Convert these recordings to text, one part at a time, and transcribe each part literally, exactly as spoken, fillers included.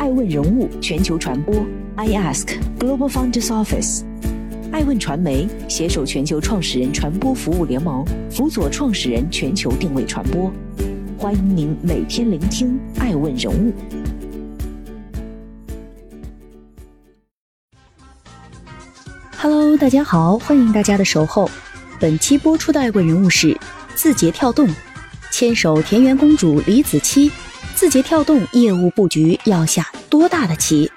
爱问人物全球传播 I Ask Global Founders Office。 爱问传媒携手全球创始人传播服务联盟，辅佐创始人全球定位传播。欢迎您每天聆听爱问人物。 Hello， 大家好，欢迎大家的守候。本期播出的爱问人物是字节跳动，牵手田园公主李子柒，字节跳动业务布局要下多大的棋？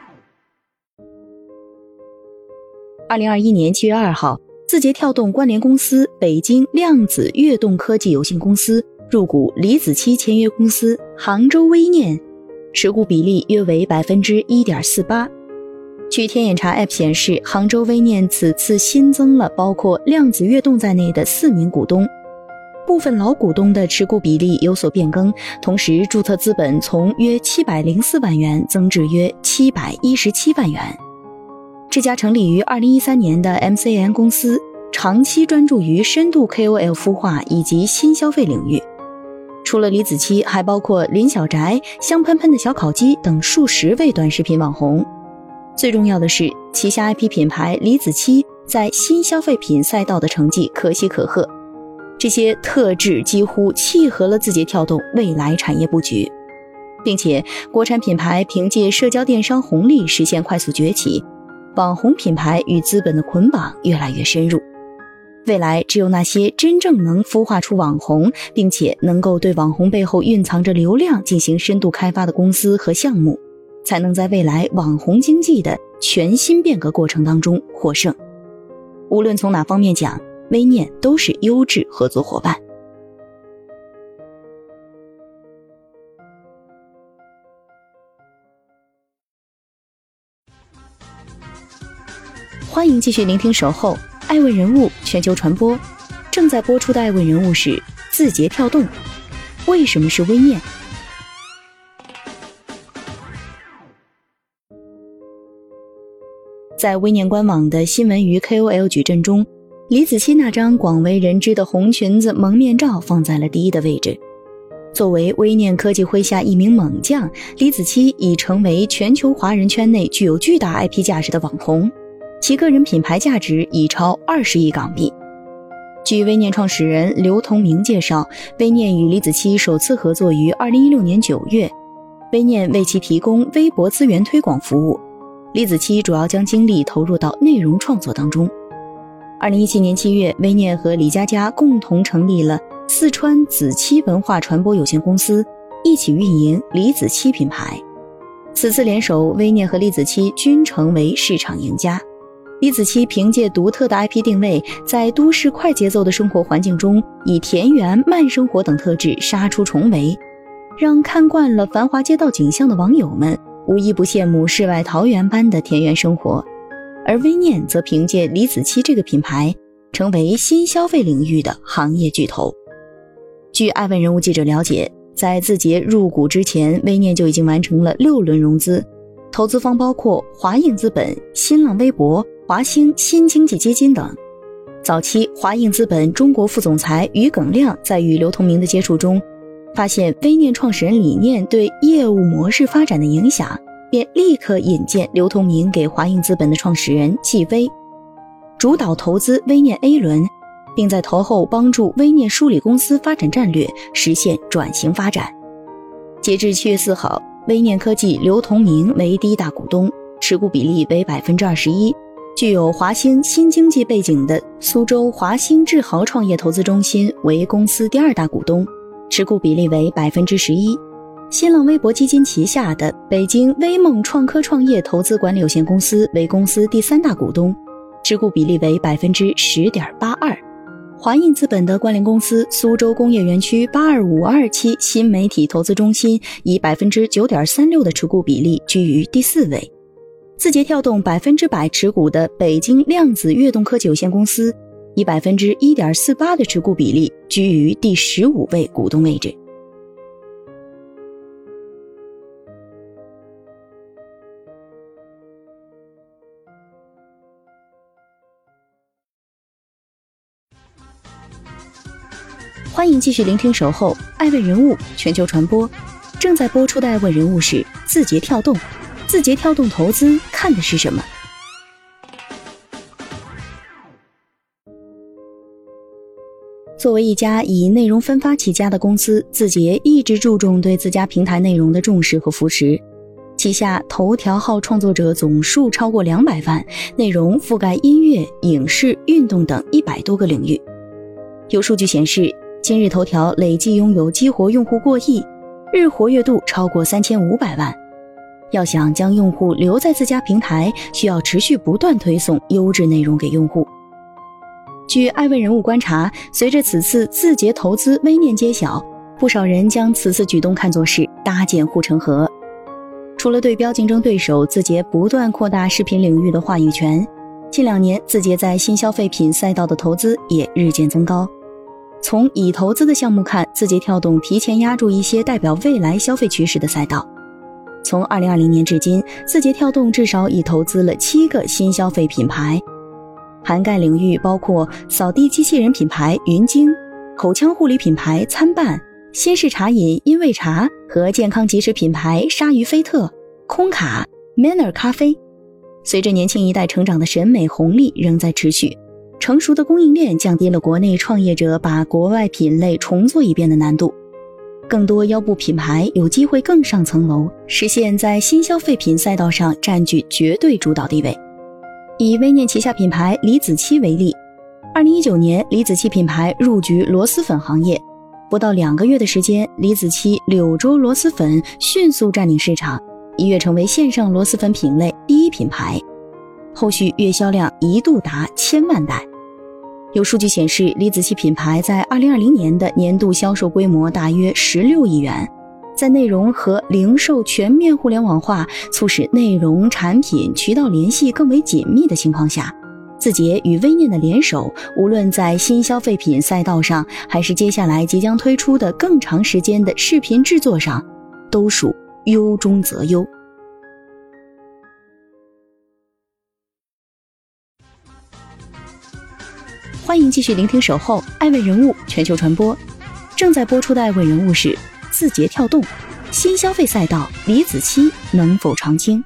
二零二一年七月二号，字节跳动关联公司北京量子跃动科技有限公司入股李子柒签约公司杭州微念，持股比例约为 百分之一点四八。据天眼查 App 显示，杭州微念此次新增了包括量子跃动在内的四名股东，部分老股东的持股比例有所变更，同时注册资本从约七百零四万元增至约七百一十七万元。这家成立于二零一三年的 M C N 公司，长期专注于深度 K O L 孵化以及新消费领域。除了李子柒，还包括林小宅、香喷喷的小烤鸡等数十位短视频网红。最重要的是，旗下 I P 品牌李子柒在新消费品赛道的成绩可喜可贺，这些特质几乎契合了字节跳动未来产业布局，并且国产品牌凭借社交电商红利实现快速崛起，网红品牌与资本的捆绑越来越深入。未来只有那些真正能孵化出网红，并且能够对网红背后蕴藏着流量进行深度开发的公司和项目，才能在未来网红经济的全新变革过程当中获胜。无论从哪方面讲，微念都是优质合作伙伴。欢迎继续聆听守候爱问人物全球传播。正在播出的爱问人物是字节跳动，为什么是微念？在微念官网的新闻与 K O L 矩阵中，李子柒那张广为人知的红裙子蒙面照放在了第一的位置。作为微念科技麾下一名猛将，李子柒已成为全球华人圈内具有巨大 I P 价值的网红，其个人品牌价值已超二十亿港币。据微念创始人刘同明介绍，微念与李子柒首次合作于二零一六年九月，微念为其提供微博资源推广服务，李子柒主要将精力投入到内容创作当中。二零一七年七月，微念和李佳佳共同成立了四川子柒文化传播有限公司，一起运营李子柒品牌。此次联手，微念和李子柒均成为市场赢家。李子柒凭借独特的 I P 定位，在都市快节奏的生活环境中，以田园慢生活等特质杀出重围，让看惯了繁华街道景象的网友们无一不羡慕世外桃源般的田园生活。而微念则凭借李子柒这个品牌，成为新消费领域的行业巨头。据爱问人物记者了解，在字节入股之前，微念就已经完成了六轮融资，投资方包括华映资本、新浪微博、华兴新经济基金等。早期华映资本中国副总裁于耿亮在与刘同明的接触中，发现微念创始人理念对业务模式发展的影响，便立刻引荐刘同明给华映资本的创始人季微，主导投资微念 A 轮，并在投后帮助微念梳理公司发展战略，实现转型发展。截至七月四号，微念科技刘同明为第一大股东，持股比例为 百分之二十一。具有华兴新经济背景的苏州华兴智豪创业投资中心为公司第二大股东，持股比例为 百分之十一。新浪微博基金旗下的北京微梦创科创业投资管理有限公司为公司第三大股东，持股比例为 百分之十点八二。华映资本的关联公司苏州工业园区八二五二期新媒体投资中心以 百分之九点三六 的持股比例居于第四位。字节跳动百分之百持股的北京量子跃动科技有限公司以 百分之一点四八 的持股比例居于第十五位股东位置。欢迎继续聆听守候爱问人物全球传播。正在播出的爱问人物是字节跳动， 字节跳动投资看的是什么？作为一家以内容分发起家的公司，字节一直注重对自家平台内容的重视和扶持。旗下头条号创作者总数超过两百万，内容覆盖音乐、影视、运动等一百多个领域。有数据显示，今日头条累计拥有激活用户过亿，日活跃度超过三千五百万。要想将用户留在自家平台，需要持续不断推送优质内容给用户。据爱问人物观察，随着此次字节投资微念揭晓，不少人将此次举动看作是搭建护城河。除了对标竞争对手，字节不断扩大视频领域的话语权。近两年，字节在新消费品赛道的投资也日渐增高。从已投资的项目看，字节跳动提前压住一些代表未来消费趋势的赛道。从二零二零年至今，字节跳动至少已投资了七个新消费品牌，涵盖领域包括扫地机器人品牌云鲸、口腔护理品牌参半、新式茶饮因味茶和健康即食品牌鲨鱼菲特、空卡、Manner 咖啡。随着年轻一代成长的审美红利仍在持续，成熟的供应链降低了国内创业者把国外品类重做一遍的难度。更多腰部品牌有机会更上层楼，实现在新消费品赛道上占据绝对主导地位。以微念旗下品牌李子柒为例，二零一九年李子柒品牌入局螺蛳粉行业，不到两个月的时间，李子柒柳州螺蛳粉迅速占领市场，一跃成为线上螺蛳粉品类第一品牌，后续月销量一度达千万袋。有数据显示，李子柒品牌在二零二零年的年度销售规模大约十六亿元。在内容和零售全面互联网化，促使内容、产品、渠道联系更为紧密的情况下，字节与微念的联手，无论在新消费品赛道上，还是接下来即将推出的更长时间的视频制作上，都属优中则优。欢迎继续聆听守候爱问人物全球传播，正在播出的爱问人物是字节跳动，新消费赛道李子柒能否长青？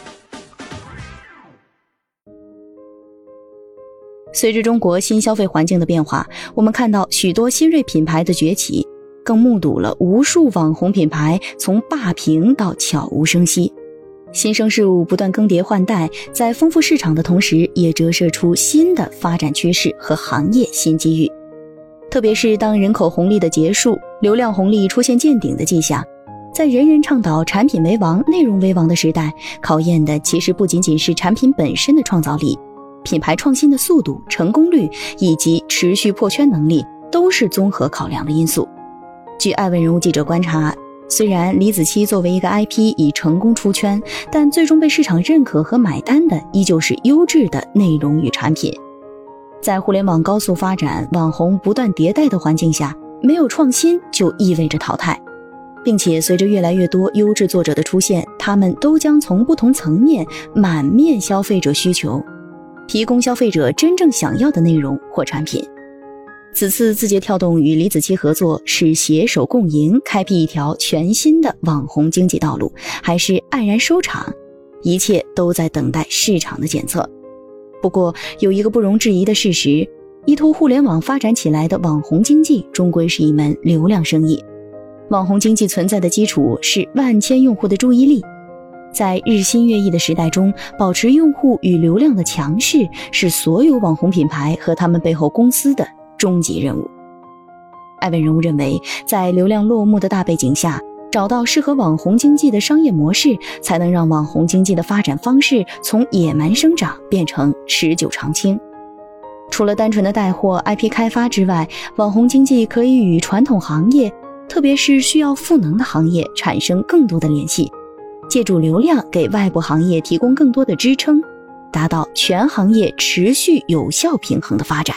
随着中国新消费环境的变化，我们看到许多新锐品牌的崛起，更目睹了无数网红品牌从霸屏到悄无声息。新生事物不断更迭换代，在丰富市场的同时，也折射出新的发展趋势和行业新机遇。特别是当人口红利的结束，流量红利出现见顶的迹象，在人人倡导产品为王、内容为王的时代，考验的其实不仅仅是产品本身的创造力，品牌创新的速度、成功率以及持续破圈能力，都是综合考量的因素。据爱问人物记者观察，虽然李子柒作为一个 I P 已成功出圈，但最终被市场认可和买单的依旧是优质的内容与产品。在互联网高速发展、网红不断迭代的环境下，没有创新就意味着淘汰，并且随着越来越多优质作者的出现，他们都将从不同层面满面消费者需求，提供消费者真正想要的内容或产品。此次字节跳动与李子柒合作，是携手共赢，开辟一条全新的网红经济道路，还是黯然收场？一切都在等待市场的检测。不过，有一个不容置疑的事实，依托互联网发展起来的网红经济，终归是一门流量生意。网红经济存在的基础是万千用户的注意力。在日新月异的时代中，保持用户与流量的强势，是所有网红品牌和他们背后公司的终极任务。爱问人物认为，在流量落幕的大背景下，找到适合网红经济的商业模式，才能让网红经济的发展方式从野蛮生长变成持久长青。除了单纯的带货 I P 开发之外，网红经济可以与传统行业，特别是需要赋能的行业产生更多的联系，借助流量给外部行业提供更多的支撑，达到全行业持续有效平衡的发展。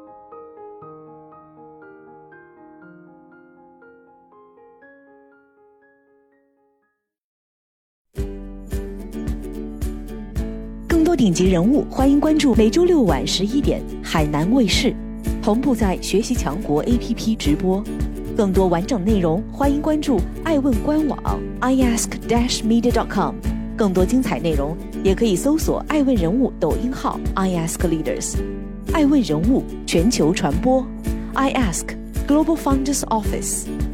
更多顶级人物，欢迎关注每周六晚十一点海南卫视，同步在学习强国 A P P 直播。更多完整内容，欢迎关注爱问官网 i ask dash media dot com。 更多精彩内容，也可以搜索爱问人物抖音号 I ask leaders。爱问人物全球传播 I ask Global Founders Office。